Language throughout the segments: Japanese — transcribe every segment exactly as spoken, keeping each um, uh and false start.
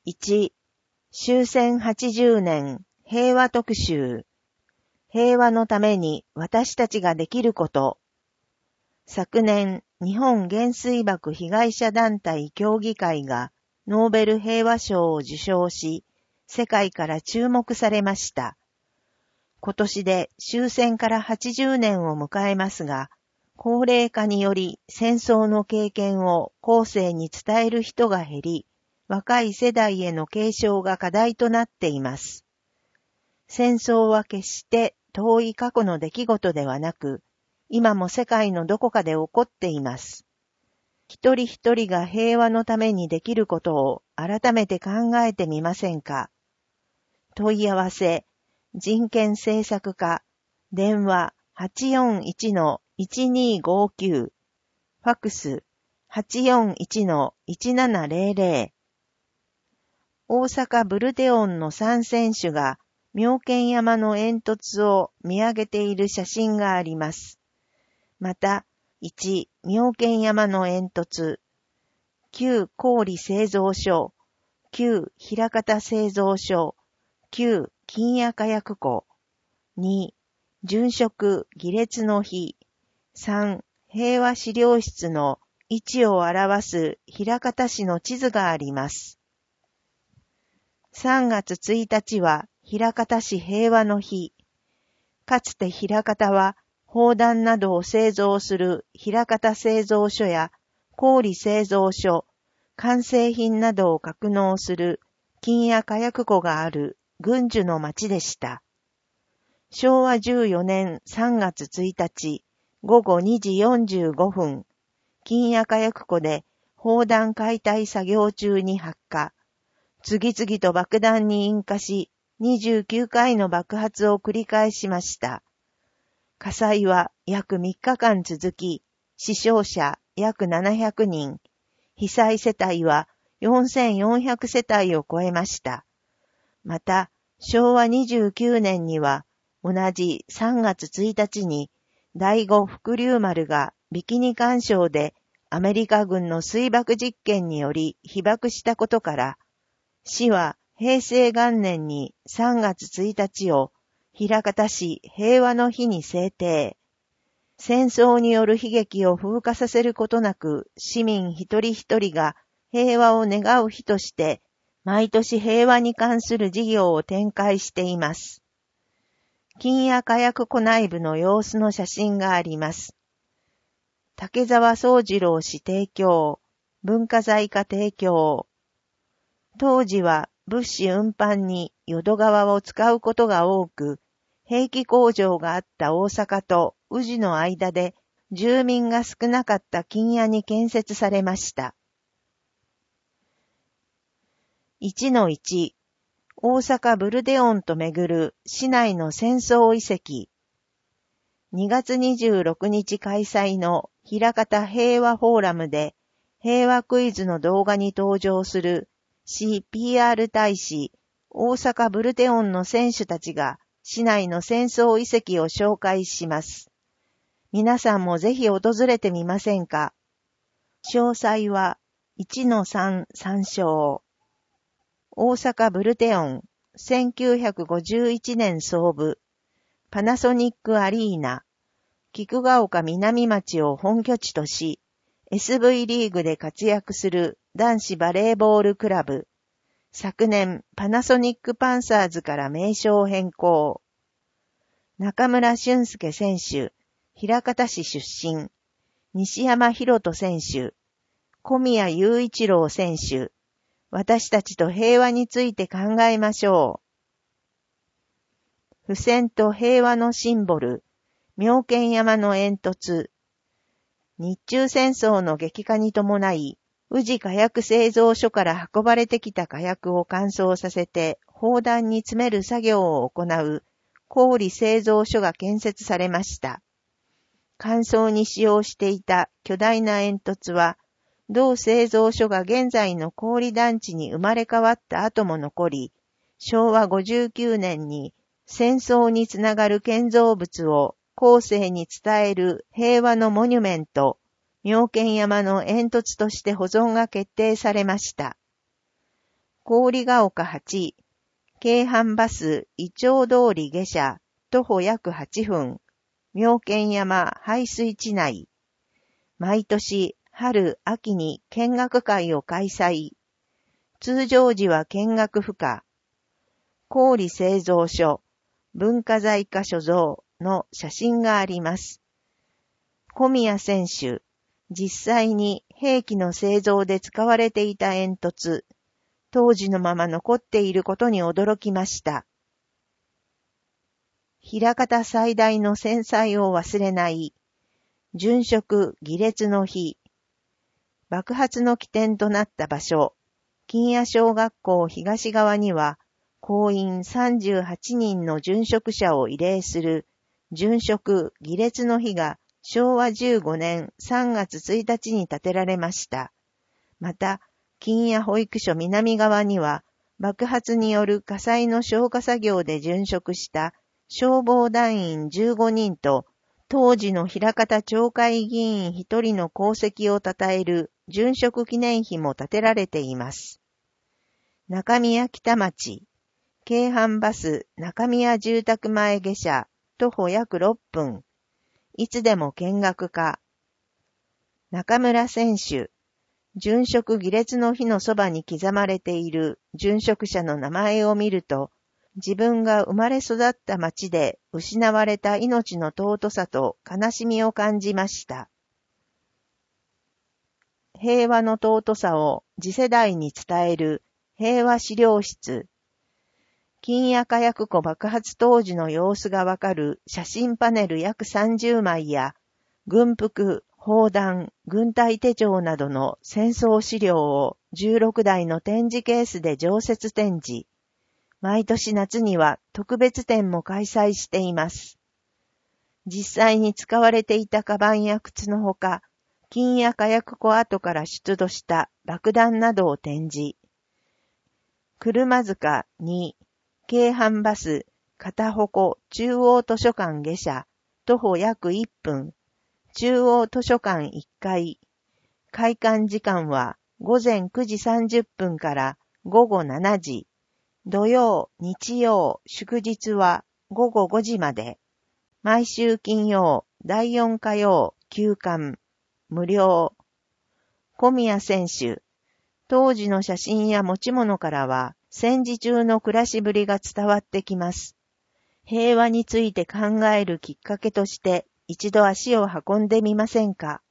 いち、終戦はちじゅうねん平和特集。平和のために私たちができること。昨年、日本原水爆被害者団体協議会がノーベル平和賞を受賞し、世界から注目されました。今年で終戦からはちじゅうねんを迎えますが、高齢化により戦争の経験を後世に伝える人が減り、若い世代への継承が課題となっています。戦争は決して遠い過去の出来事ではなく、今も世界のどこかで起こっています。一人一人が平和のためにできることを改めて考えてみませんか。問い合わせ、人権政策課、電話 はちよんいちのいちにーごきゅう、ファックス はちよんいちのいちななぜろぜろ。大阪ブルデオンのさん選手が妙見山の煙突を見上げている写真があります。また、いち、妙見山の煙突、きゅう、郡製造所、きゅう、枚方製造所、きゅう、金谷火薬庫、に、殉職儀列の日、さん、平和資料室の位置を表す枚方市の地図があります。さんがつついたちは枚方市平和の日。かつて枚方は砲弾などを製造する枚方製造所や郡製造所、完成品などを格納する金谷火薬庫がある軍需の町でした。しょうわじゅうよねんさんがつついたちごごにじよんじゅうごふん、金谷火薬庫で砲弾解体作業中に発火。次々と爆弾に引火し、にじゅうきゅうかいの爆発を繰り返しました。火災は約みっかかん続き、死傷者約ななひゃくにん、被災世帯はよんせんよんひゃくせたいを超えました。また、しょうわにじゅうきゅうねんには、同じさんがつついたちに、第五福竜丸がビキニ環礁でアメリカ軍の水爆実験により被爆したことから、市は平成元年にさんがつついたちを枚方市平和の日に制定。戦争による悲劇を風化させることなく市民一人一人が平和を願う日として毎年平和に関する事業を展開しています。金谷火薬庫内部の様子の写真があります。竹沢宗次郎氏提供、文化財課提供。当時は物資運搬に淀川を使うことが多く、兵器工場があった大阪と宇治の間で住民が少なかった金谷に建設されました。いちのいち、大阪ブルデオンとめぐる市内の戦争遺跡。にがつにじゅうろくにち開催の枚方平和フォーラムで平和クイズの動画に登場する市 ピーアール 大使、大阪ブルデオンの選手たちが市内の戦争遺跡を紹介します。皆さんもぜひ訪れてみませんか。詳細は いちのさん 参照。大阪ブルデオン、せんきゅうひゃくごじゅういちねん創部、パナソニックアリーナ、菊ヶ丘南町を本拠地とし、エスブイ リーグで活躍する男子バレーボールクラブ。昨年、パナソニックパンサーズから名称を変更。中村俊介選手、枚方市出身。西山博人選手。小宮雄一郎選手。私たちと平和について考えましょう。不戦と平和のシンボル。妙見山の煙突。日中戦争の激化に伴い、宇治火薬製造所から運ばれてきた火薬を乾燥させて砲弾に詰める作業を行う郡製造所が建設されました。乾燥に使用していた巨大な煙突は、同製造所が現在の郡団地に生まれ変わった後も残り、しょうわごじゅうきゅうねんに戦争につながる建造物を後世に伝える平和のモニュメント、妙見山の煙突として保存が決定されました。 郡ヶ丘はち、京阪バスイチョウ通り下車、徒歩約はっぷん、妙見山排水地内。毎年、春、秋に見学会を開催。通常時は見学不可。郡製造所、文化財課所蔵の写真があります。小宮選手、実際に兵器の製造で使われていた煙突、当時のまま残っていることに驚きました。枚方最大の戦災を忘れない、殉職儀列の日。爆発の起点となった場所、金谷小学校東側には、校員さんじゅうはちにんの殉職者を慰霊する、殉職儀列の日がしょうわじゅうごねんさんがつついたちに建てられました。また、金谷保育所南側には、爆発による火災の消火作業で殉職した消防団員じゅうごにんと、当時の枚方町会議員ひとりの功績を称える殉職記念碑も建てられています。中宮北町、京阪バス中宮住宅前下車、徒歩約ろっぷん。いつでも見学か。中村選手、殉職儀列の日のそばに刻まれている殉職者の名前を見ると、自分が生まれ育った町で失われた命の尊さと悲しみを感じました。平和の尊さを次世代に伝える平和資料室。金谷火薬庫爆発当時の様子がわかる写真パネル約さんじゅうまいや、軍服、砲弾、軍隊手帳などの戦争資料をじゅうろくだいの展示ケースで常設展示。毎年夏には特別展も開催しています。実際に使われていたカバンや靴のほか、金谷火薬庫跡から出土した爆弾などを展示。車塚に、京阪バス片鉾中央図書館下車、徒歩約いっぷん、中央図書館いっかい。開館時間はごぜんくじさんじゅっぷんからごごしちじ。土曜、日曜、祝日はごごごじまで。毎週金曜、だいよんかよう、休館。無料。小宮選手。当時の写真や持ち物からは、戦時中の暮らしぶりが伝わってきます。平和について考えるきっかけとして、一度足を運んでみませんか。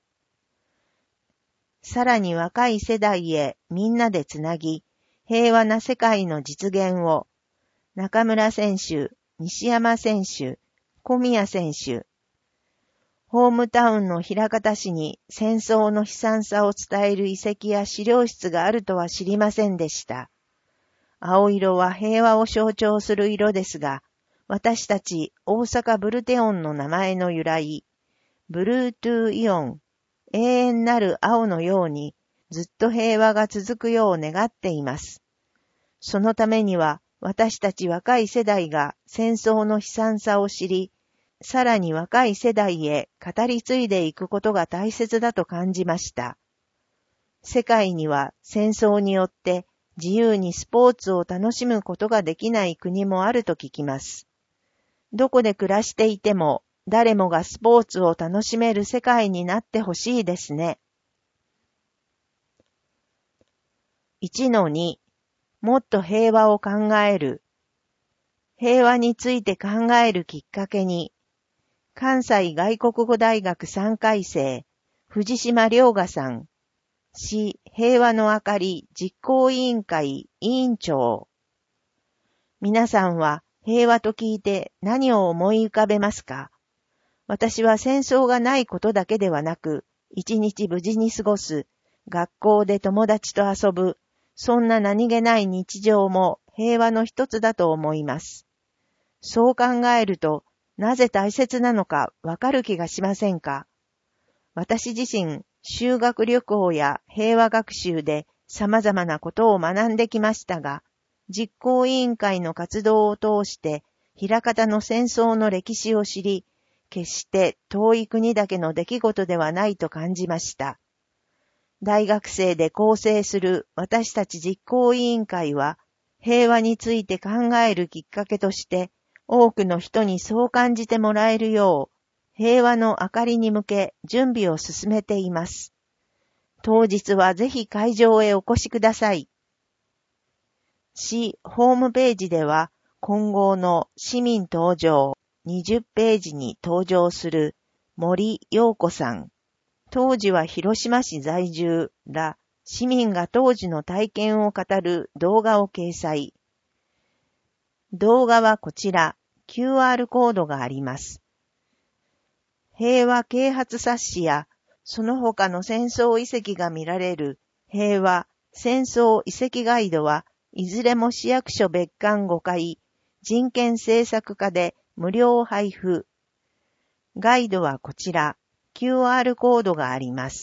さらに若い世代へみんなでつなぎ、平和な世界の実現を、中村選手、西山選手、小宮選手、ホームタウンの枚方市に戦争の悲惨さを伝える遺跡や資料室があるとは知りませんでした。青色は平和を象徴する色ですが、私たち大阪ブルテオンの名前の由来、ブルートゥーイオン、永遠なる青のようにずっと平和が続くよう願っています。そのためには私たち若い世代が戦争の悲惨さを知り、さらに若い世代へ語り継いでいくことが大切だと感じました。世界には戦争によって自由にスポーツを楽しむことができない国もあると聞きます。どこで暮らしていても誰もがスポーツを楽しめる世界になってほしいですね。いちのに、もっと平和を考える。平和について考えるきっかけに、関西外国語大学さんかいせい、藤島良賀さん、市平和のあかり実行委員会委員長。皆さんは平和と聞いて何を思い浮かべますか？私は戦争がないことだけではなく、一日無事に過ごす、学校で友達と遊ぶ、そんな何気ない日常も平和の一つだと思います。そう考えると、なぜ大切なのかわかる気がしませんか？私自身、修学旅行や平和学習で様々なことを学んできましたが、実行委員会の活動を通して、枚方の戦争の歴史を知り、決して遠い国だけの出来事ではないと感じました。 大学生で構成する私たち実行委員会は、平和について考えるきっかけとして、多くの人にそう感じてもらえるよう、平和の明かりに向け準備を進めています。当日はぜひ会場へお越しください。市ホームページでは、今後の市民登場にじゅっページに登場する森陽子さん、当時は広島市在住ら市民が当時の体験を語る動画を掲載。動画はこちら、キューアール コードがあります。平和啓発冊子や、その他の戦争遺跡が見られる平和戦争遺跡ガイドはいずれも市役所別館ごかい、人権政策課で無料配布。ガイドはこちら、キューアール コードがあります。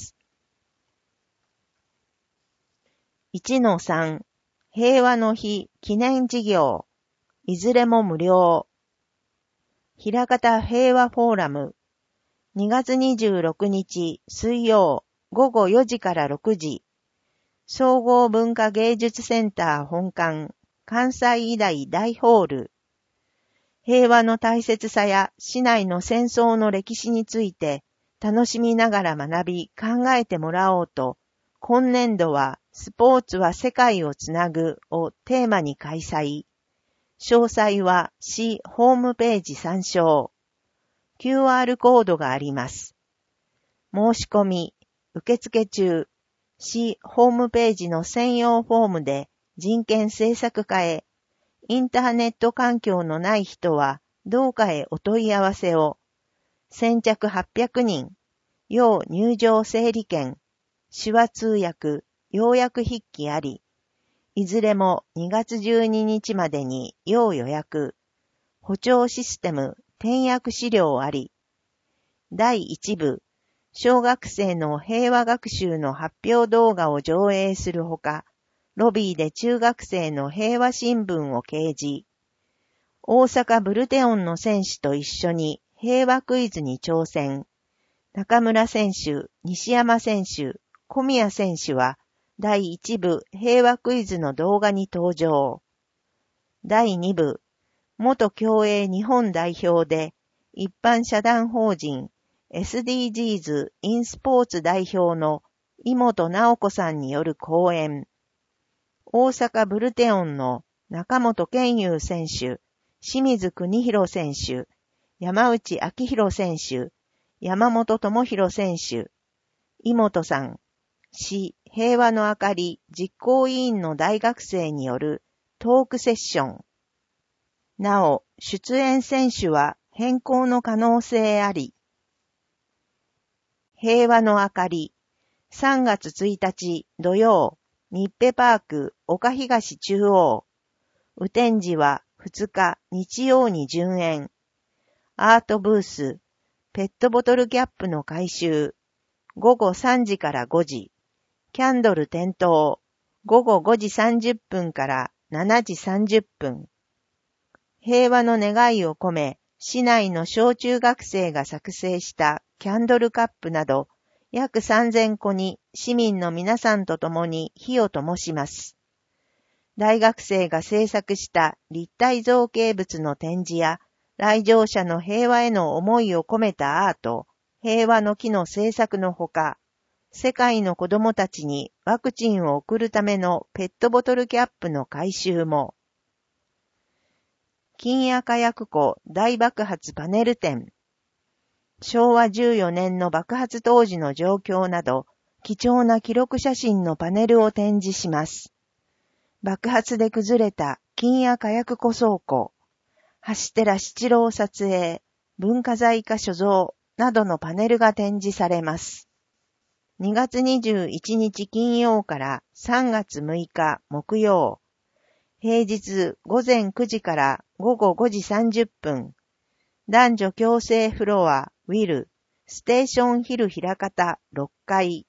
いちのさん 平和の日記念事業いずれも無料枚方平和フォーラムにがつにじゅうろくにち水曜ごごよじからろくじ総合文化芸術センター本館関西医大大ホール平和の大切さや市内の戦争の歴史について楽しみながら学び考えてもらおうと今年度はスポーツは世界をつなぐをテーマに開催。詳細は市ホームページ参照。キューアール コードがあります。申し込み、受付中、市ホームページの専用フォームで人権政策課へ、インターネット環境のない人はどうかへお問い合わせを。先着はっぴゃくにん、要入場整理券、手話通訳、要約筆記あり、いずれもにがつじゅうににちまでに要予約、補聴システム、転訳資料あり、だいいち部、小学生の平和学習の発表動画を上映するほか、ロビーで中学生の平和新聞を掲示、大阪ブルテオンの選手と一緒に平和クイズに挑戦、中村選手、西山選手、小宮選手は、だいいち部平和クイズの動画に登場。だいに部、元競泳日本代表で、一般社団法人 エスディージーズ インスポーツ代表の井本直子さんによる講演。大阪ブルテオンの中本健佑選手、清水邦弘選手、山内明弘選手、山本智弘選手、井本さん、市平和のあかり実行委員の大学生によるトークセッション。なお、出演選手は変更の可能性あり。平和のあかり、さんがつついたち土曜、ミッペパーク岡東中央。雨天時はふつか日曜に順延。アートブース、ペットボトルキャップの回収。ごごさんじからごじ。キャンドル点灯。ごごごじさんじゅっぷんからしちじさんじゅっぷん。平和の願いを込め、市内の小中学生が作成したキャンドルカップなど、約さんぜんこに市民の皆さんと共に火を灯します。大学生が制作した立体造形物の展示や、来場者の平和への思いを込めたアート、平和の木の制作のほか、世界の子供たちにワクチンを送るためのペットボトルキャップの回収も、金谷火薬庫大爆発パネル展、しょうわじゅうよねんの爆発当時の状況など、貴重な記録写真のパネルを展示します。爆発で崩れた金谷火薬庫倉庫、橋寺七郎撮影、文化財課所蔵などのパネルが展示されます。にがつにじゅういちにち金曜からさんがつむいか木曜、平日ごぜんくじからごごごじさんじゅっぷん、男女共生フロアウィルステーションヒル枚方ろっかい、